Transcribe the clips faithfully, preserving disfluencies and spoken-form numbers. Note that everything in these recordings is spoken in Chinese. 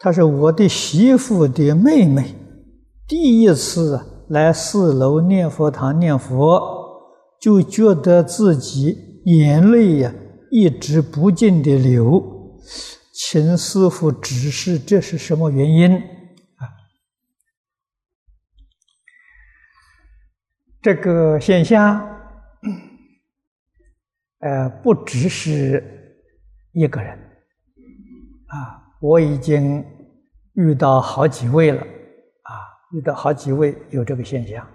她是我的媳妇的妹妹，第一次来四楼念佛堂念佛，就觉得自己眼泪呀、啊、一直不尽的流，请师父指示这是什么原因啊？这个现象，呃，不只是一个人啊，我已经遇到好几位了啊，遇到好几位有这个现象。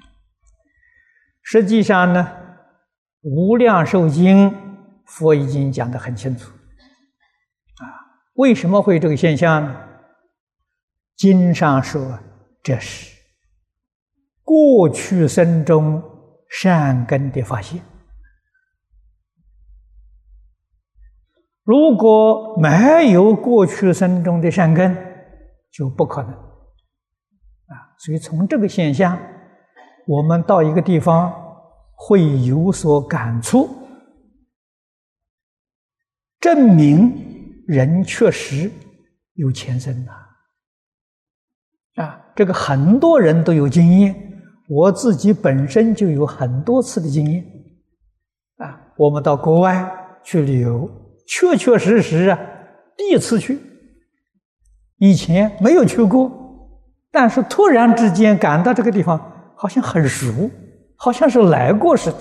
实际上呢，《无量寿经》佛已经讲得很清楚啊，为什么会有这个现象呢？经上说这是过去生中善根的发现，如果没有过去生中的善根，就不可能啊。所以从这个现象，我们到一个地方会有所感触，证明人确实有前生呐。啊，这个很多人都有经验，我自己本身就有很多次的经验啊。我们到国外去旅游，确确实实啊，第一次去，以前没有去过，但是突然之间感到这个地方好像很熟，好像是来过似的。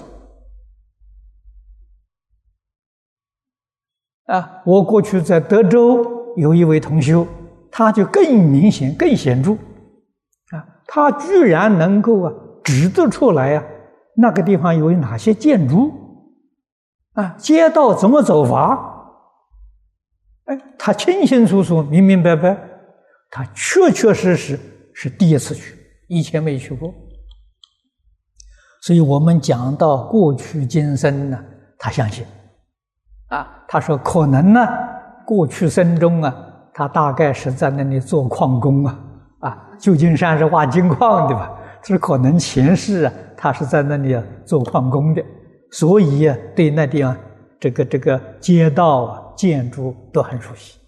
啊，我过去在德州有一位同修，他就更明显、更显著啊，他居然能够啊指得出来啊，那个地方有哪些建筑啊，街道怎么走法，哎，他清清楚楚、明明白白，他确确实实是第一次去，以前没去过。所以我们讲到过去今生呢，他相信啊，他说可能呢，过去生中啊，他大概是在那里做矿工啊，啊，旧金山是挖金矿的吧？这是可能前世啊，他是在那里啊做矿工的，所以啊，对那地方这个这个街道啊、建筑都很熟悉。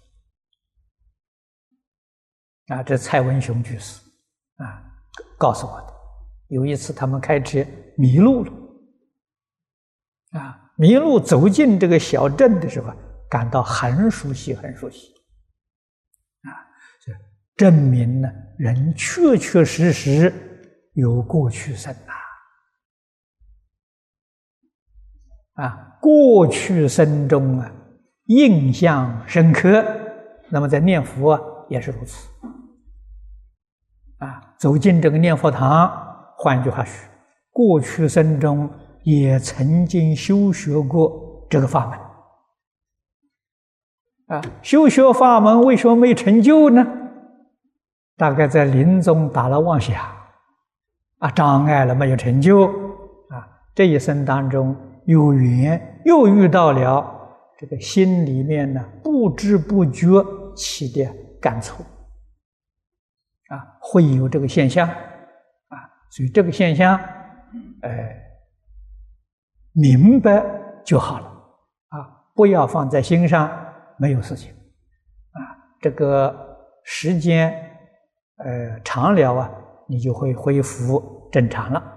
啊，这蔡文雄居士啊告诉我的。有一次他们开车迷路了，啊，迷路走进这个小镇的时候，感到很熟悉，很熟悉。啊，这证明呢，人确确实实有过去生啊，啊，过去生中啊，印象深刻。那么在念佛啊，也是如此。啊，走进这个念佛堂，换句话说，过去生中也曾经修学过这个法门。啊，修学法门为什么没成就呢？大概在临终打了妄想，啊，障碍了，没有成就。啊，这一生当中有缘，又遇到了这个心里面呢，不知不觉起的感触，啊，会有这个现象，啊，所以这个现象，呃，明白就好了，啊，不要放在心上，没有事情，啊，这个时间，呃，长了啊，你就会恢复正常了。